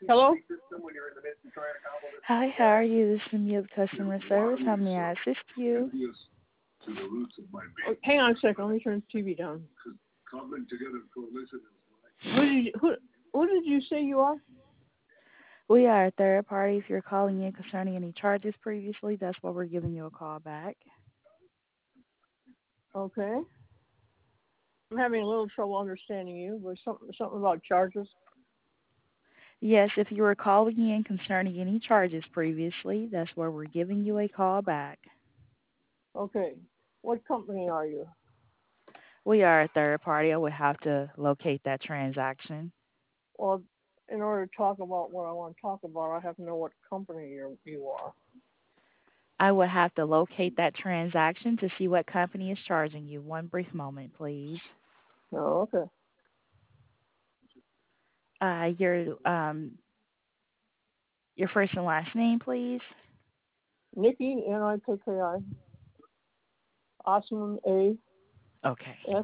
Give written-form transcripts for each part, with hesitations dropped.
Hello? Hi, how are you? This is Mia with customer service. How may I assist you? Oh, hang on a second. Let me turn the TV down. Who did you say you are? We are a third party. If you're calling in concerning any charges previously, that's why we're giving you a call back. Okay. I'm having a little trouble understanding you. Was something about charges? Yes, if you were calling in concerning any charges previously, that's why we're giving you a call back. Okay. What company are you? We are a third party. I would have to locate that transaction. Well, in order to talk about what I want to talk about, I have to know what company you are. I would have to locate that transaction to see what company is charging you. One brief moment, please. Oh, okay. Your first and last name, please. Nikki, Nikki. Osman, Okay. A-S.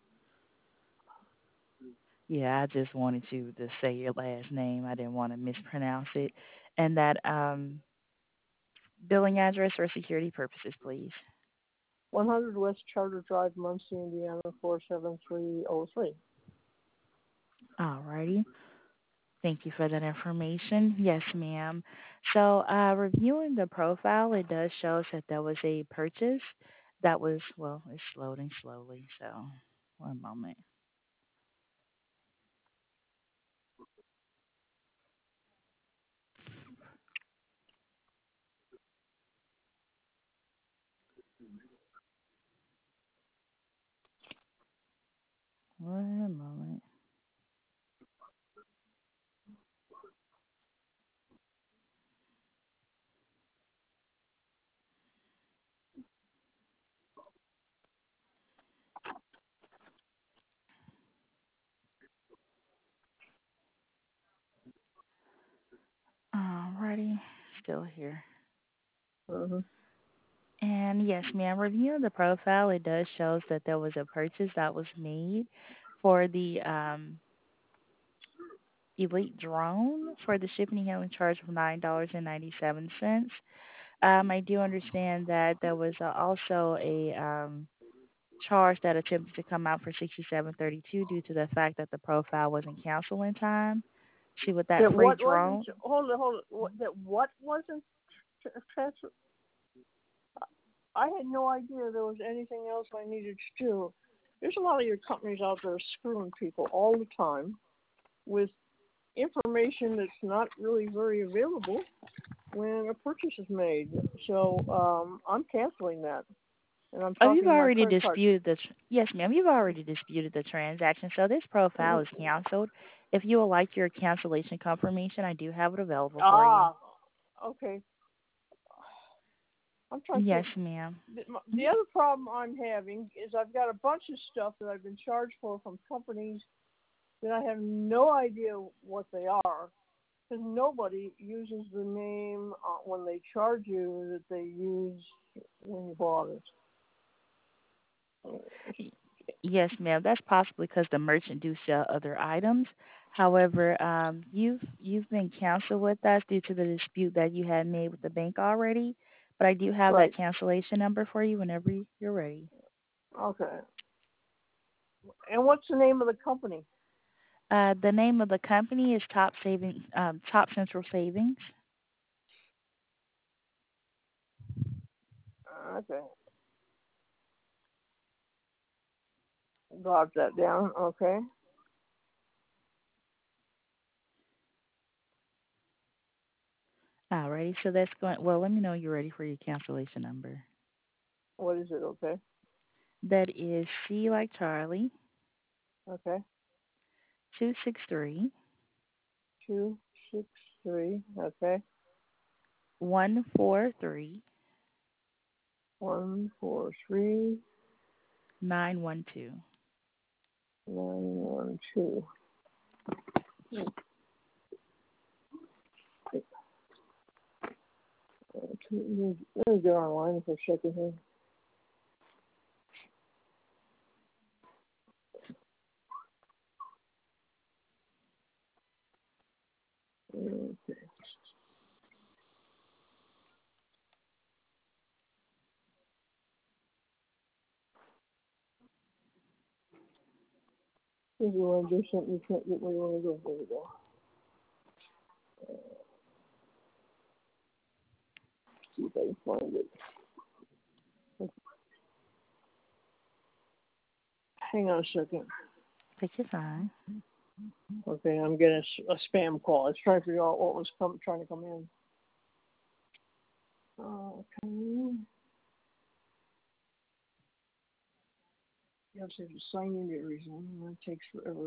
Yeah, I just wanted you to say your last name. I didn't want to mispronounce it. And that billing address for security purposes, please. 100 West Charter Drive, Muncie, Indiana, 47303. All righty. Thank you for that information. Yes, ma'am. So, reviewing the profile, it does show us that there was a purchase that was, well, it's loading slowly, so one moment. One moment. All righty. Still here. Mm-hmm. And yes, ma'am, reviewing the profile, it does show that there was a purchase that was made for the Elite drone for the shipping and handling charge of $9.97. I do understand that there was also a charge that attempted to come out for $67.32 due to the fact that the profile wasn't canceled in time. See with that That free what wasn't? drone. Hold on. That what wasn't transferred? I had no idea there was anything else I needed to do. There's a lot of your companies out there screwing people all the time with information that's not really very available when a purchase is made. So I'm canceling that, and I'm Oh, you've talking to my already credit card. disputed the. Yes, ma'am. You've already disputed the transaction, so this profile is canceled. If you would like your cancellation confirmation, I do have it available for you. Ah, okay. I'm trying to Yes, think. ma'am. The other problem I'm having is I've got a bunch of stuff that I've been charged for from companies that I have no idea what they are, because nobody uses the name when they charge you that they use when you bought it. Yes, ma'am. That's possibly because the merchant do sell other items. However, you've been canceled with us due to the dispute that you had made with the bank already. But I do have that Right. cancellation number for you whenever you're ready. Okay. And what's the name of the company? The name of the company is Top Central Savings. Okay. Drop that down. Okay. Alrighty, so that's going. Well, let me know you're ready for your cancellation number. What is it? Okay. That is C like Charlie, Okay. 263 263. Okay. 143 143 912. 912. Let me go online for a second here. Okay. If you want to do something, you can't get where you want to go. There we go. See if I can find it. Hang on a second. Take your time. Okay, I'm getting a spam call. I was trying to figure out what was trying to come in. Okay. You have to sign into everything. That takes forever.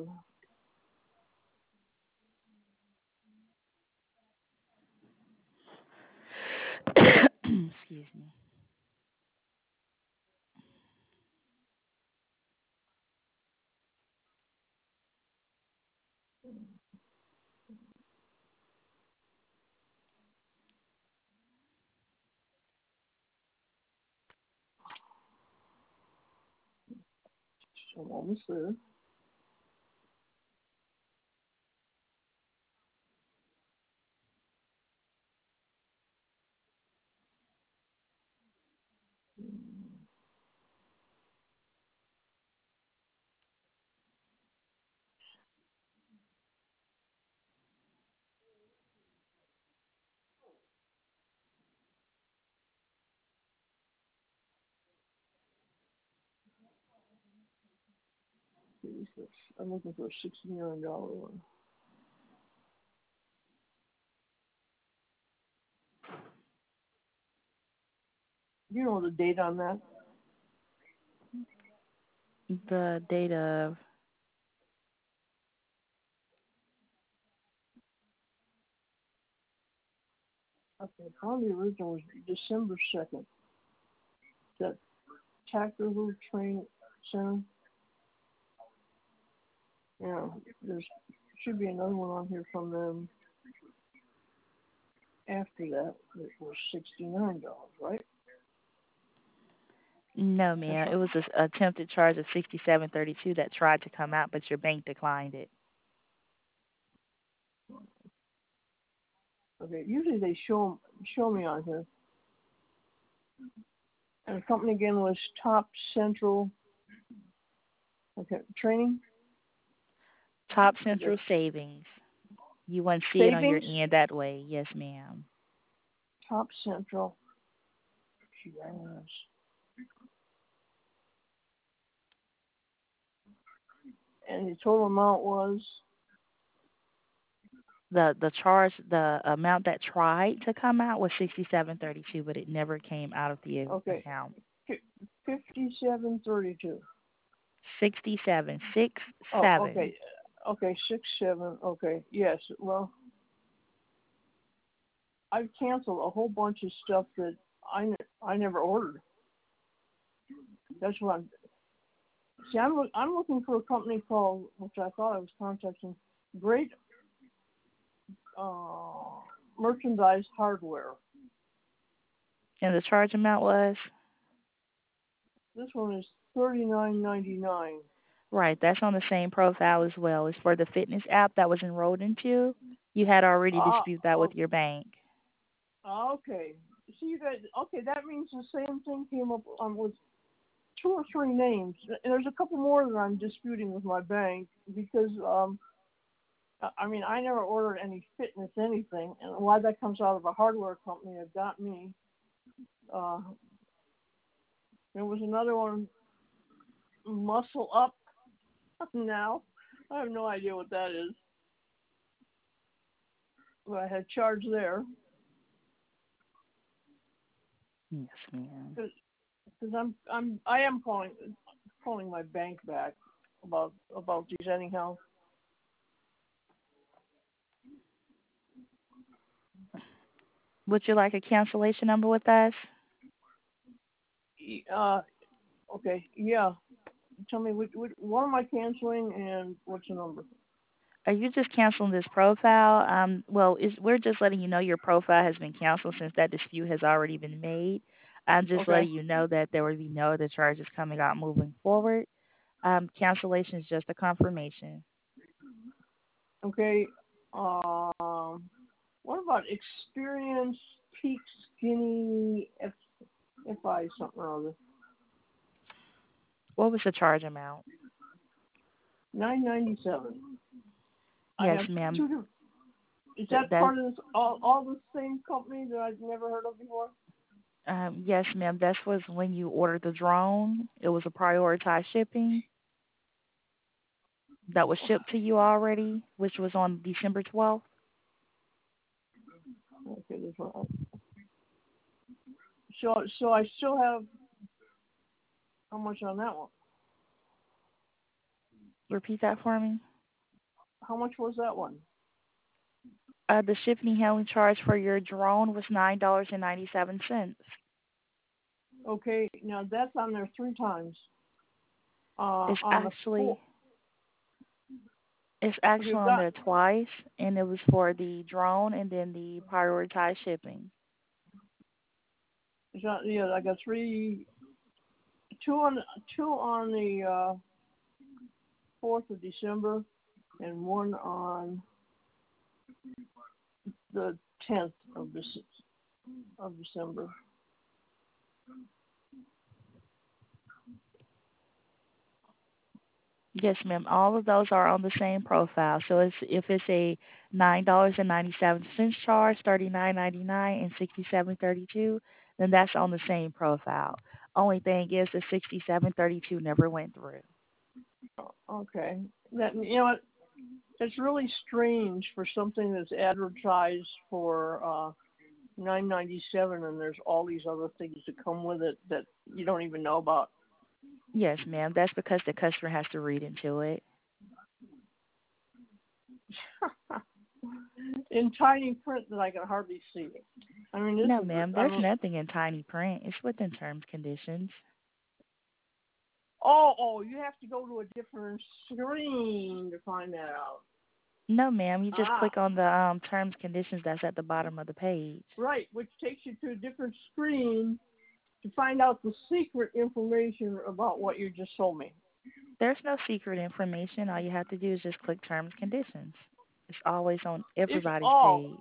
Excuse me. So I'm almost there. I'm looking for a $69 one. Do you know the date on that? The date of Okay, probably the original was December 2nd. That Tactical Train Center. Yeah, there should be another one on here from them after that. It was $69, right? no, ma'am. It was an attempted charge of 67.32 that tried to come out, but your bank declined it. Okay, usually they show me on here. And the company again was Top Central. Okay, training. Top Central Savings. You wouldn't see it on your Savings. end that way. Yes, ma'am. Top Central. Yes. And the total amount was The amount that tried to come out was 67.32, but it never came out of the okay. account. 57.32. 67, 6, Oh, 7. okay. Okay, 6, 7. Okay, yes. Well, I've canceled a whole bunch of stuff that I never ordered. That's what I'm. See, I'm looking for a company called, which I thought I was contacting, Great Merchandise Hardware. And the charge amount was? This one is $39.99. Right, that's on the same profile as well. It's for the fitness app that was enrolled into. You had already disputed that with your bank. Okay. See, you guys. Okay, that means the same thing came up with 2 or 3 names, and there's a couple more that I'm disputing with my bank because I mean I never ordered any fitness anything, and why that comes out of a hardware company that got me. There was another one, Muscle Up. Now I have no idea what that is, but I had charge there. Yes, ma'am. Because I am calling my bank back about these anyhow. Would you like a cancellation number with us? Okay, yeah. Tell me what am I canceling and what's the number? Are you just canceling this profile? Well, we're just letting you know your profile has been canceled since that dispute has already been made. I'm just letting you know that there will be no other charges coming out moving forward. Cancellation is just a confirmation. Okay. about Experience Peak Skinny FI something or other? What was the charge amount? $9.97. I Yes, have ma'am. two. Is that That's part of this, all the same company that I've never heard of before? yes, ma'am. That was when you ordered the drone. It was a prioritized shipping that was shipped to you already, which was on December 12th. Okay, this one. So I still have how much on that one? Repeat that for me. How much was that one? The shipping and handling charge for your drone was $9.97. Okay, now that's on there 3 times. It's On the actually four, it's actually you've on got there twice, and it was for the drone and then the prioritized shipping. yeah, I got 3, two on the 4th of December, and one on the 10th of December. Yes, ma'am. All of those are on the same profile. So if it's a $9.97 charge, $39.99, and $67.32, then that's on the same profile. Only thing is the $67.32 never went through. Okay, that what? It's really strange for something that's advertised for $9.97, and there's all these other things that come with it that you don't even know about. Yes, ma'am. That's because the customer has to read into it. In tiny print that I can hardly see. I mean, this No, is. ma'am. There's nothing in tiny print. It's within terms conditions. Oh, you have to go to a different screen to find that out. No, ma'am. You just Ah, click on the terms conditions that's at the bottom of the page. right, which takes you to a different screen to find out the secret information about what you just told me. There's no secret information. All you have to do is just click terms conditions. It's always on If everybody's page.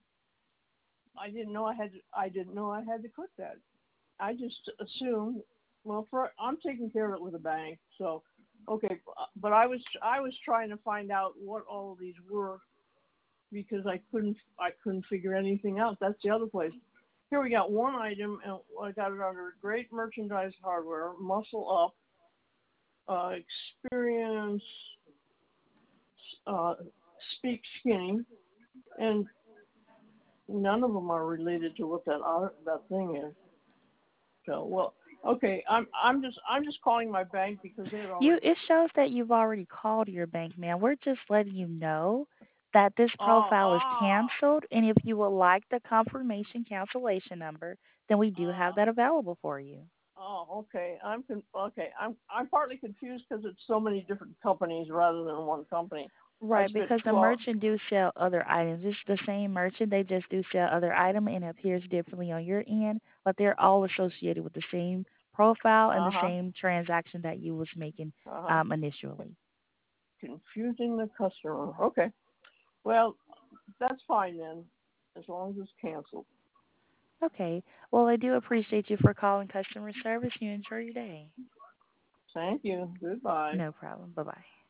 I didn't know I had to click that. I just assumed. Well, I'm taking care of it with a bank, so okay. But I was trying to find out what all of these were because I couldn't figure anything out. That's the other place. Here we got one item, and I got it under Great Merchandise Hardware, Muscle Up, Experience, Speak Skinny, and none of them are related to what that thing is. So okay. I'm just calling my bank because they had already. It shows that you've already called your bank, man. We're just letting you know that this Oh, profile is canceled, and if you would like the confirmation cancellation number, then we do have that available for you. Okay. I'm partly confused because it's so many different companies rather than one company. Right, because the merchant do sell other items. It's the same merchant, they just do sell other item and it appears differently on your end, but they're all associated with the same profile and the Uh-huh. same transaction that you was making Uh-huh. initially. Confusing the customer. Okay. Well, that's fine then, as long as it's canceled. Okay. Well, I do appreciate you for calling customer service. You enjoy your day. Thank you. Goodbye. No problem. Bye-bye.